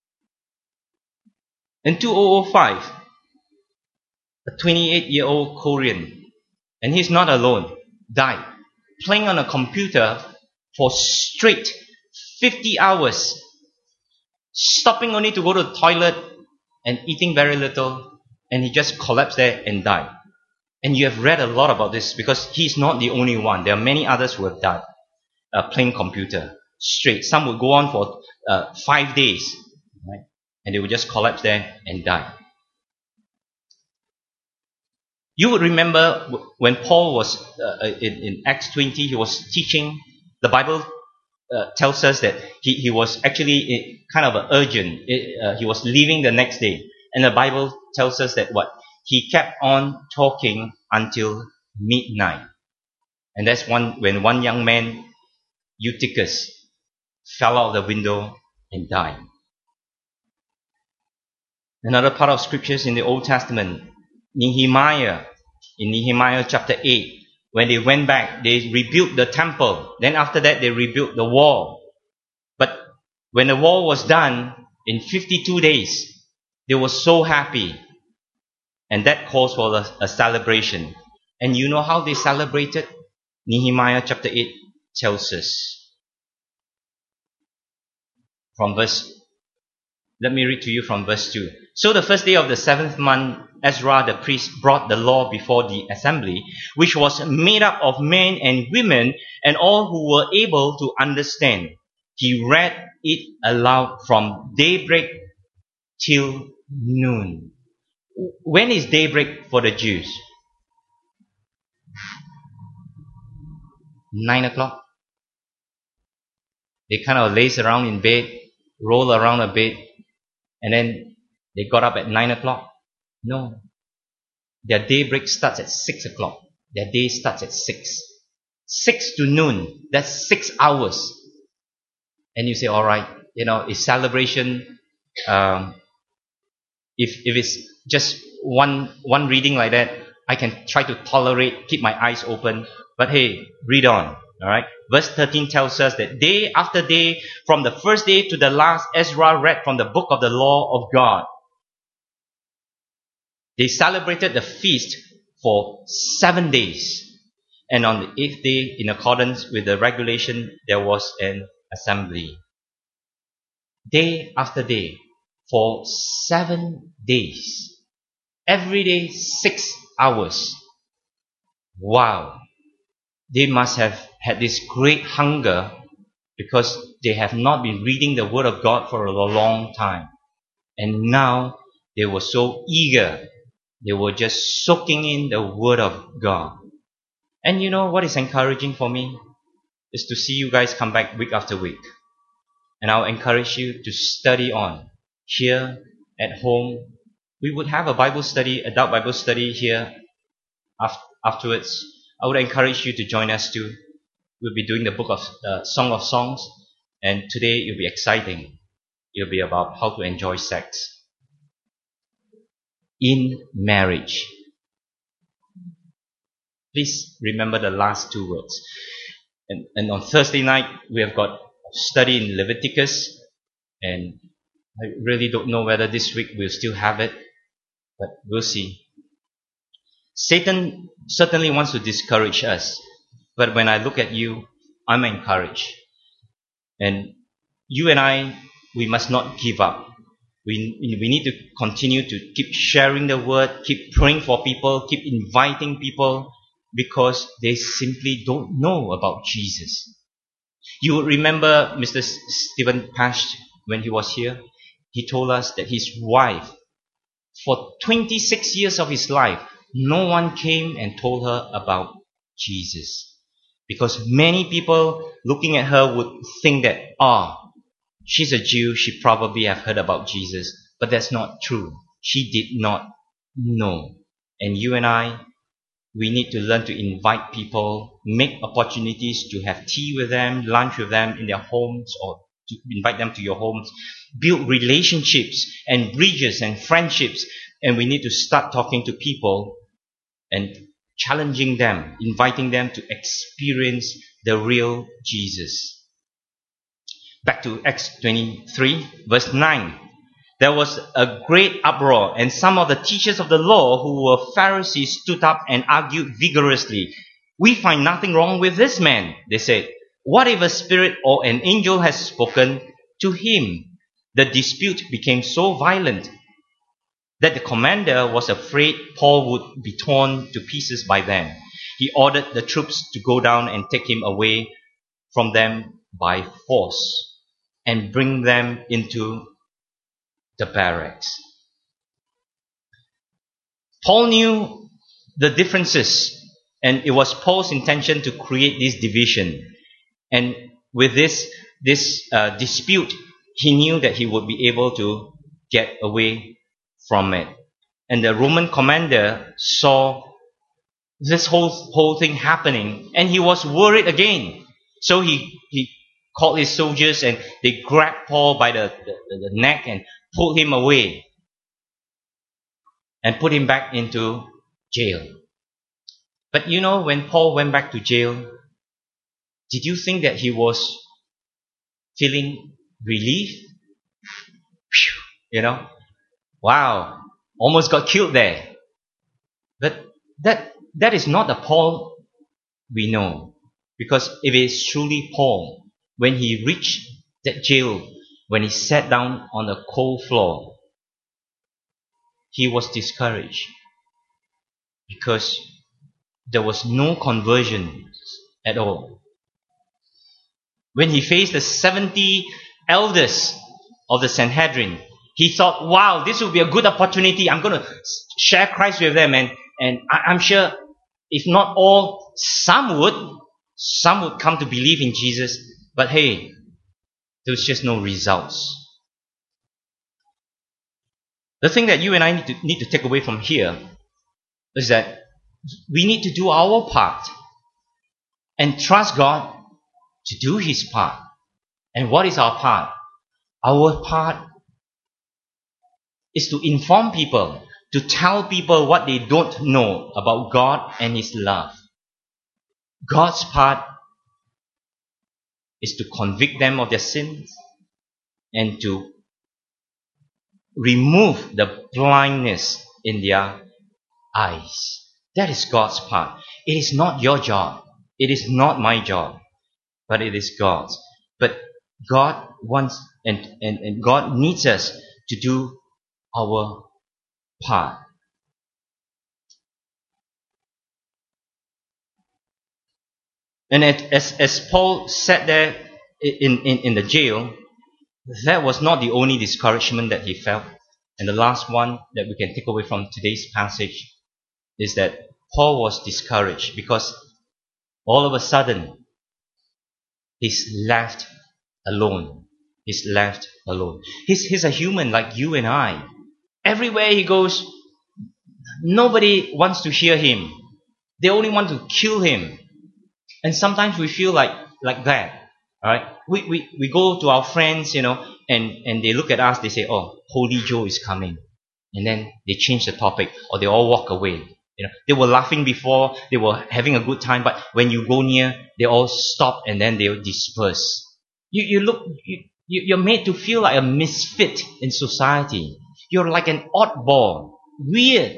In two thousand five, a twenty-eight-year-old Korean, and he's not alone, died playing on a computer for straight fifty hours, stopping only to go to the toilet and eating very little, and he just collapsed there and died. And you have read a lot about this because he's not the only one. There are many others who have died uh, playing computer straight. Some would go on for uh, five days, right? And they would just collapse there and die. You would remember when Paul was uh, in, in Acts twenty, he was teaching. The Bible uh, tells us that he, he was actually kind of urgent. It, uh, he was leaving the next day. And the Bible tells us that what? He kept on talking until midnight. And that's one when one young man, Eutychus, fell out of the window and died. Another part of scriptures in the Old Testament, Nehemiah, in Nehemiah chapter eight, when they went back, they rebuilt the temple. Then after that, they rebuilt the wall. But when the wall was done, in fifty-two days, they were so happy. And that calls for a, a celebration. And you know how they celebrated? Nehemiah chapter eight tells us. From verse, let me read to you from verse two. So the first day of the seventh month, Ezra the priest brought the law before the assembly, which was made up of men and women and all who were able to understand. He read it aloud from daybreak till noon. When is daybreak for the Jews? Nine o'clock. They kind of laze around in bed, roll around a bed, and then they got up at nine o'clock. No. Their daybreak starts at six o'clock. Their day starts at six. Six to noon. That's six hours. And you say, all right, you know, it's celebration. Um, if if it's just one one reading like that, I can try to tolerate, keep my eyes open. But hey, read on. All right. Verse thirteen tells us that day after day, from the first day to the last, Ezra read from the book of the law of God. They celebrated the feast for seven days. And on the eighth day, in accordance with the regulation, there was an assembly. Day after day, for seven days. Every day, six hours. Wow. They must have had this great hunger because they have not been reading the Word of God for a long time. And now they were so eager. They were just soaking in the Word of God. And you know what is encouraging for me? Is to see you guys come back week after week. And I'll encourage you to study on. Here, at home, we would have a Bible study, adult Bible study here afterwards. I would encourage you to join us too. We'll be doing the book of uh, Song of Songs. And today it'll be exciting. It'll be about how to enjoy sex in marriage. Please remember the last two words. And, and on Thursday night, we have got study in Leviticus. And I really don't know whether this week we'll still have it, but we'll see. Satan certainly wants to discourage us, but when I look at you, I'm encouraged. And you and I, we must not give up. We, we need to continue to keep sharing the word, keep praying for people, keep inviting people, because they simply don't know about Jesus. You would remember Mister Stephen Pash when he was here. He told us that his wife, for twenty-six years of his life, no one came and told her about Jesus. Because many people looking at her would think that, ah, oh, she's a Jew, she probably have heard about Jesus. But that's not true. She did not know. And you and I, we need to learn to invite people, make opportunities to have tea with them, lunch with them in their homes, or to invite them to your homes. Build relationships and bridges and friendships. And we need to start talking to people and challenging them, inviting them to experience the real Jesus. Back to Acts twenty-three, verse nine. There was a great uproar, and some of the teachers of the law who were Pharisees stood up and argued vigorously. We find nothing wrong with this man, they said. What if a spirit or an angel has spoken to him? The dispute became so violent that the commander was afraid Paul would be torn to pieces by them. He ordered the troops to go down and take him away from them by force and bring them into the barracks. Paul knew the differences, and it was Paul's intention to create this division. And with this, this uh, dispute, he knew that he would be able to get away from it. And the Roman commander saw this whole whole thing happening, and he was worried again. So he he called his soldiers, and they grabbed Paul by the, the, the neck and pulled him away and put him back into jail. But you know, when Paul went back to jail, did you think that he was feeling relief? You know, wow, almost got killed there. But that that is not the Paul we know. Because if it is truly Paul, when he reached that jail, when he sat down on the cold floor, he was discouraged because there was no conversion at all. When he faced the seventy elders of the Sanhedrin, he thought, wow, this will be a good opportunity. I'm going to share Christ with them. And, and I'm sure if not all, some would. Some would come to believe in Jesus. But hey, there was just no results. The thing that you and I need to, need to take away from here is that we need to do our part and trust God to do His part. And what is our part? Our part is to inform people, to tell people what they don't know about God and His love. God's part is to convict them of their sins and to remove the blindness in their eyes. That is God's part. It is not your job. It is not my job. But it is God's. But God wants and, and, and God needs us to do our part. And as, as Paul sat there in, in, in the jail, that was not the only discouragement that he felt. And the last one that we can take away from today's passage is that Paul was discouraged because all of a sudden he's left alone. He's left alone. He's, he's a human like you and I. Everywhere he goes, nobody wants to hear him. They only want to kill him. And sometimes we feel like, like that. Alright? We, we, we go to our friends, you know, and, and they look at us, they say, oh, Holy Joe is coming. And then they change the topic, or they all walk away. You know, they were laughing before, they were having a good time, but when you go near, they all stop and then they disperse. You, you look, you, You, you're made to feel like a misfit in society. You're like an oddball, weird,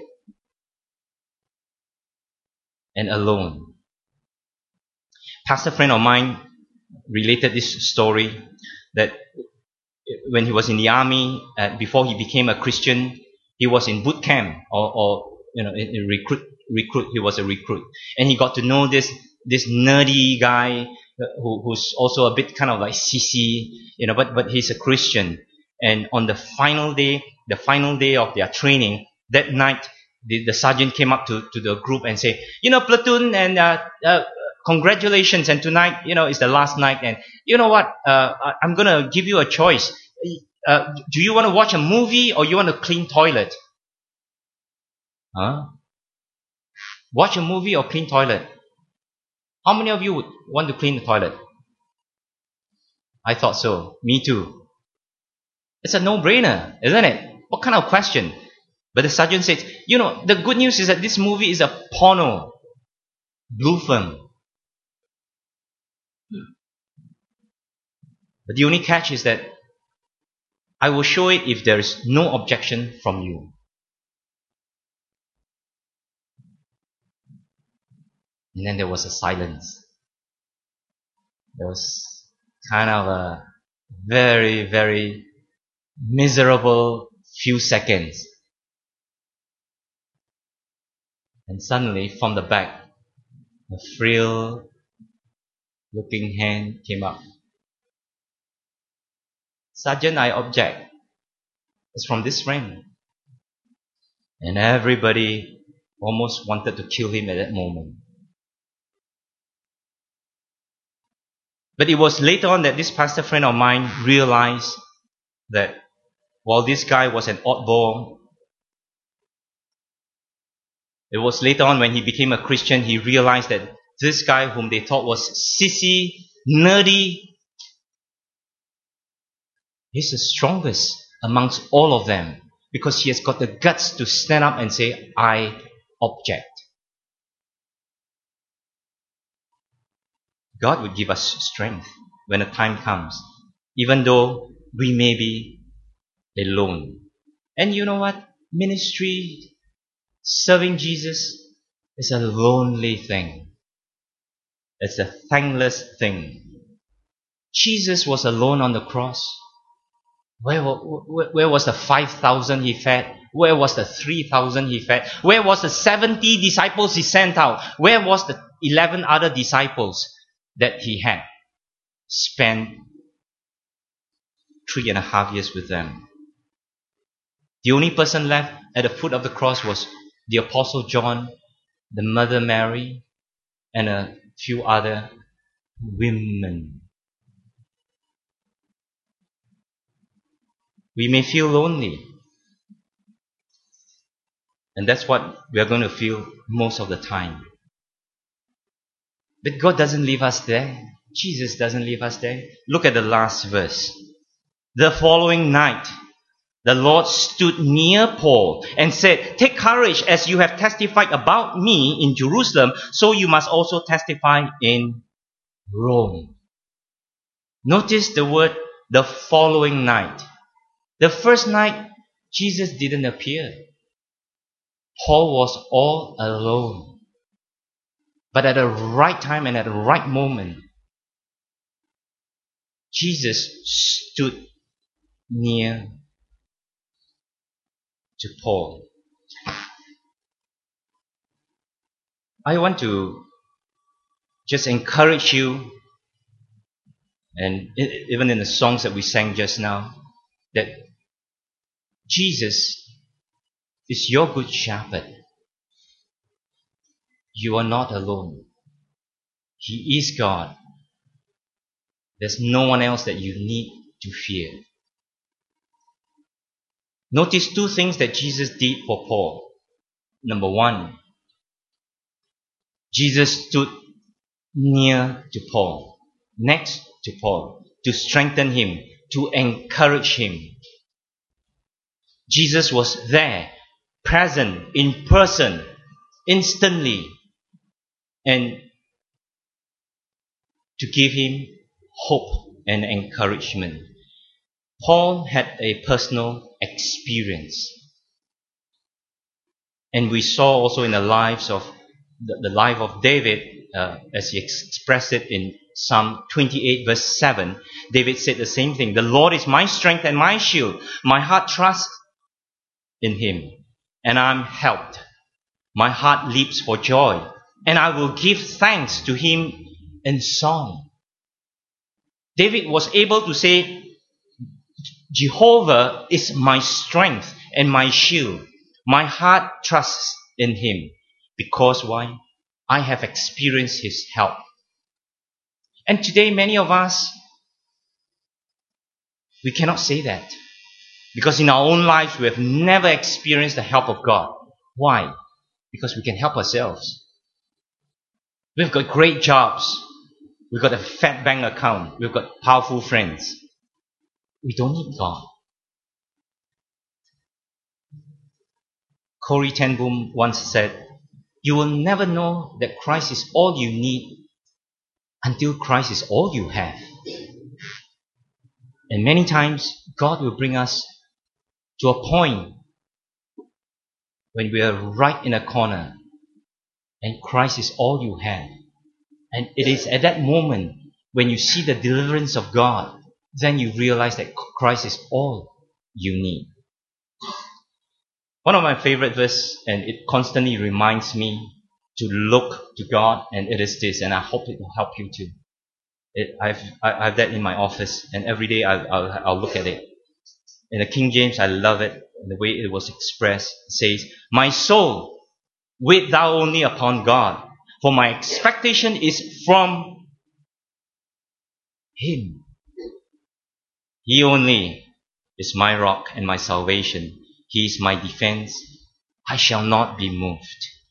and alone. Pastor friend of mine related this story that when he was in the army, uh, before he became a Christian, he was in boot camp or, or you know, in, in recruit. Recruit. He was a recruit, and he got to know this this nerdy guy who, who's also a bit kind of like sissy, you know, but but he's a Christian. And on the final day, the final day of their training, that night, the, the sergeant came up to, to the group and say, you know, platoon, and uh, uh, congratulations, and tonight, you know, is the last night, and you know what, uh, I'm gonna give you a choice. Uh, do you want to watch a movie or you want to clean toilet? Huh? Watch a movie or clean toilet? How many of you would want to clean the toilet? I thought so. Me too. It's a no-brainer, isn't it? What kind of question? But the sergeant said, you know, the good news is that this movie is a porno. Blue film. But the only catch is that I will show it if there is no objection from you. And then there was a silence. There was kind of a very, very miserable few seconds. And suddenly, from the back, a frail looking hand came up. Sergeant, I object. It's from this friend. And everybody almost wanted to kill him at that moment. But it was later on that this pastor friend of mine realized that while this guy was an oddball, it was later on when he became a Christian, he realized that this guy whom they thought was sissy, nerdy, he's the strongest amongst all of them because he has got the guts to stand up and say, I object. God would give us strength when the time comes, even though we may be alone. And you know what? Ministry, serving Jesus is a lonely thing. It's a thankless thing. Jesus was alone on the cross. Where, where, where was the five thousand he fed? Where was the three thousand he fed? Where was the seventy disciples he sent out? Where was the eleven other disciples that he had spent three and a half years with them? The only person left at the foot of the cross was the Apostle John, the Mother Mary, and a few other women. We may feel lonely. And that's what we are going to feel most of the time. But God doesn't leave us there. Jesus doesn't leave us there. Look at the last verse. The following night, the Lord stood near Paul and said, take courage, as you have testified about me in Jerusalem, so you must also testify in Rome. Notice the word, the following night. The first night, Jesus didn't appear. Paul was all alone. But at the right time and at the right moment, Jesus stood near to Paul. I want to just encourage you, and even in the songs that we sang just now, that Jesus is your good shepherd. You are not alone. He is God. There's no one else that you need to fear. Notice two things that Jesus did for Paul. Number one, Jesus stood near to Paul, next to Paul, to strengthen him, to encourage him. Jesus was there, present, in person, instantly, and to give him hope and encouragement. Paul had a personal experience. And we saw also in the lives of the, the life of David, uh, as he expressed it in Psalm twenty-eight verse seven, David said the same thing. The Lord is my strength and my shield. My heart trusts in him, and I'm helped. My heart leaps for joy, and I will give thanks to him in song. David was able to say, Jehovah is my strength and my shield. My heart trusts in him. Because why? I have experienced his help. And today many of us, we cannot say that. Because in our own lives we have never experienced the help of God. Why? Because we can help ourselves. We've got great jobs. We've got a fat bank account. We've got powerful friends. We don't need God. Corrie ten Boom once said, you will never know that Christ is all you need until Christ is all you have. And many times, God will bring us to a point when we are right in a corner and Christ is all you have. And it is at that moment when you see the deliverance of God, then you realize that Christ is all you need. One of my favorite verses, and it constantly reminds me to look to God, and it is this, and I hope it will help you too. It, I've, I have that in my office, and every day I'll, I'll, I'll look at it. In the King James, I love it, the way it was expressed. It says, my soul, wait thou only upon God, for my expectation is from him. He only is my rock and my salvation. He is my defense. I shall not be moved.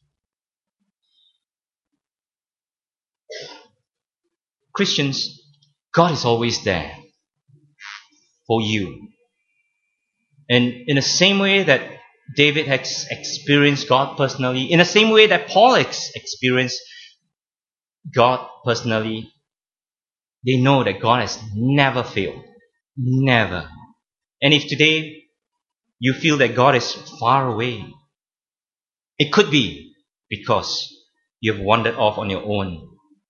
Christians, God is always there for you. And in the same way that David has experienced God personally, in the same way that Paul has experienced God personally, they know that God has never failed. Never. And if today you feel that God is far away, it could be because you have wandered off on your own.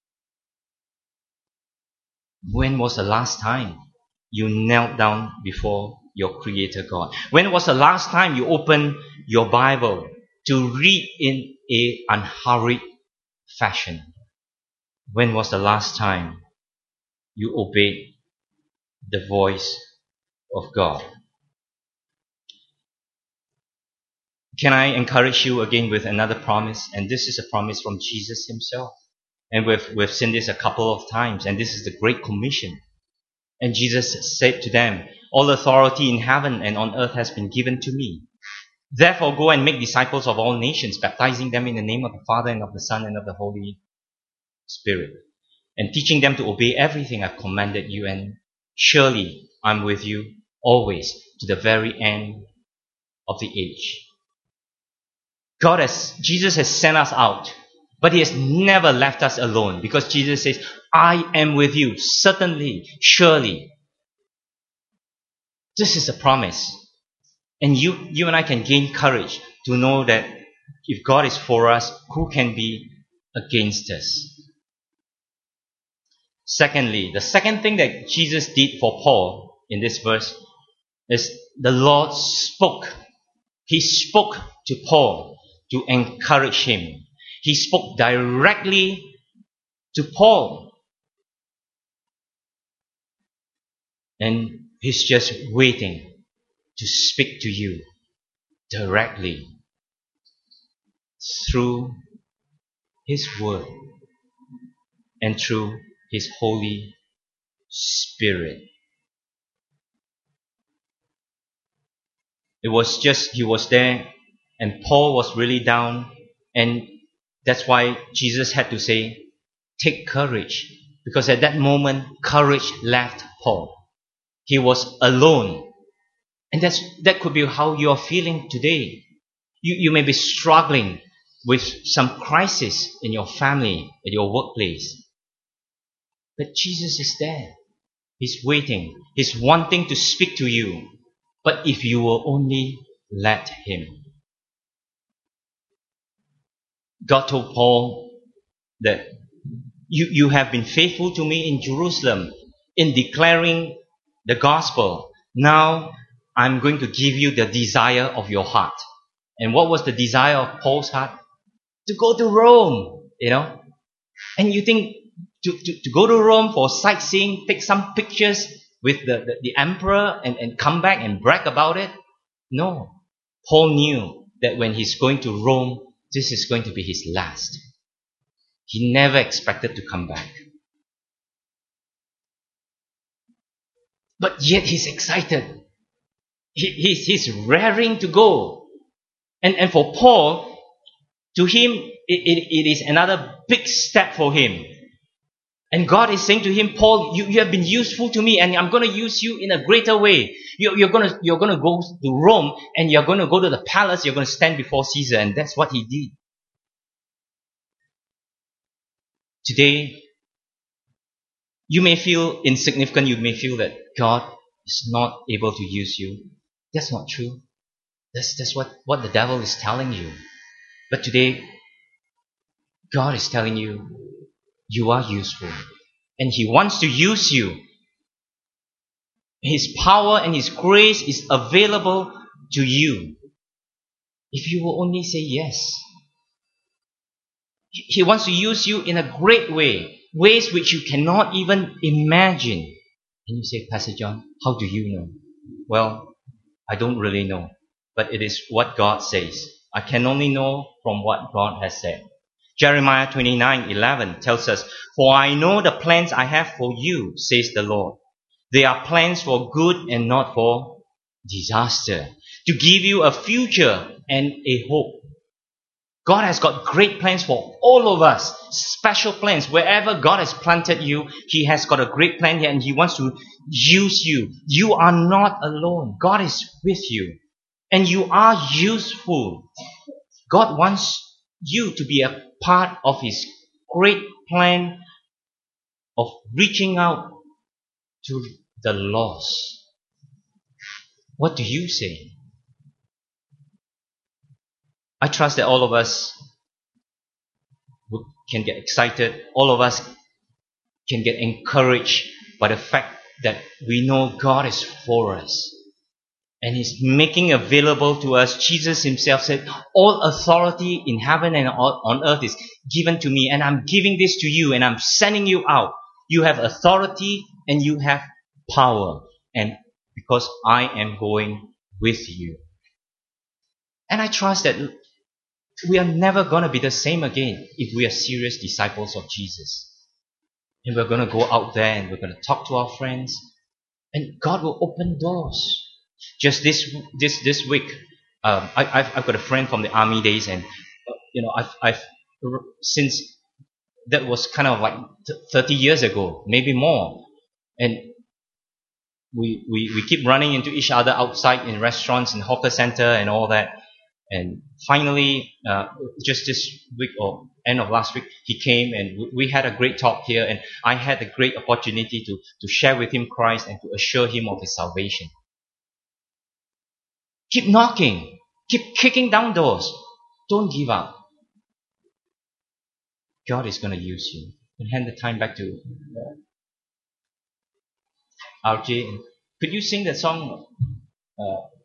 When was the last time you knelt down before your Creator God? When was the last time you opened your Bible to read in a unhurried fashion? When was the last time you obeyed the voice of God? Can I encourage you again with another promise? And this is a promise from Jesus himself. And we've, we've seen this a couple of times. And this is the Great Commission. And Jesus said to them, all authority in heaven and on earth has been given to me. Therefore go and make disciples of all nations, baptizing them in the name of the Father and of the Son and of the Holy Spirit, and teaching them to obey everything I've commanded you. And surely I'm with you always to the very end of the age. God has, Jesus has sent us out, but he has never left us alone, because Jesus says, I am with you, certainly, surely. This is a promise. And you, you and I can gain courage to know that if God is for us, who can be against us? Secondly, the second thing that Jesus did for Paul in this verse is the Lord spoke. He spoke to Paul to encourage him. He spoke directly to Paul. And he's just waiting to speak to you directly through his word and through his Holy Spirit. It was just, he was there and Paul was really down, and that's why Jesus had to say, take courage. Because at that moment, courage left Paul. He was alone. And that's, that could be how you are feeling today. You, you may be struggling with some crisis in your family, at your workplace. But Jesus is there. He's waiting. He's wanting to speak to you. But if you will only let Him. God told Paul that you, you have been faithful to me in Jerusalem in declaring the gospel. Now I'm going to give you the desire of your heart. And what was the desire of Paul's heart? To go to Rome, you know. And you think to, to, to go to Rome for sightseeing, take some pictures with the, the, the emperor and, and come back and brag about it? No. Paul knew that when he's going to Rome, this is going to be his last. He never expected to come back. But yet he's excited. He, he's, he's raring to go. And, and for Paul, to him, it, it, it is another big step for him. And God is saying to him, Paul, you, you have been useful to me and I'm going to use you in a greater way. You, you're going to, you're going to go to Rome and you're going to go to the palace, you're going to stand before Caesar. And that's what he did. Today, you may feel insignificant, you may feel that God is not able to use you. That's not true. That's, that's what, what the devil is telling you. But today, God is telling you, you are useful. And He wants to use you. His power and His grace is available to you. If you will only say yes. He wants to use you in a great way. Ways which you cannot even imagine. And you say, Pastor John, how do you know? Well, I don't really know. But it is what God says. I can only know from what God has said. Jeremiah twenty-nine eleven tells us, For I know the plans I have for you, says the Lord. They are plans for good and not for disaster. To give you a future and a hope. God has got great plans for all of us. Special plans. Wherever God has planted you, He has got a great plan here and He wants to use you. You are not alone. God is with you. And you are useful. God wants you to be a part of His great plan of reaching out to the lost. What do you say? I trust that all of us can get excited. All of us can get encouraged by the fact that we know God is for us. And He's making available to us. Jesus Himself said, all authority in heaven and on earth is given to me. And I'm giving this to you and I'm sending you out. You have authority and you have power. And because I am going with you. And I trust that we are never going to be the same again if we are serious disciples of Jesus. And we're going to go out there and we're going to talk to our friends. And God will open doors. Just this this this week, um, I, I've I've got a friend from the army days, and uh, you know I've I've since that was kind of like thirty years ago, maybe more, and we we we keep running into each other outside in restaurants and hawker center and all that, and finally, uh, just this week or end of last week, he came and we had a great talk here, and I had a great opportunity to to share with him Christ and to assure him of his salvation. Keep knocking. Keep kicking down doors. Don't give up. God is going to use you. And hand the time back to uh, R J. Could you sing that song? Uh,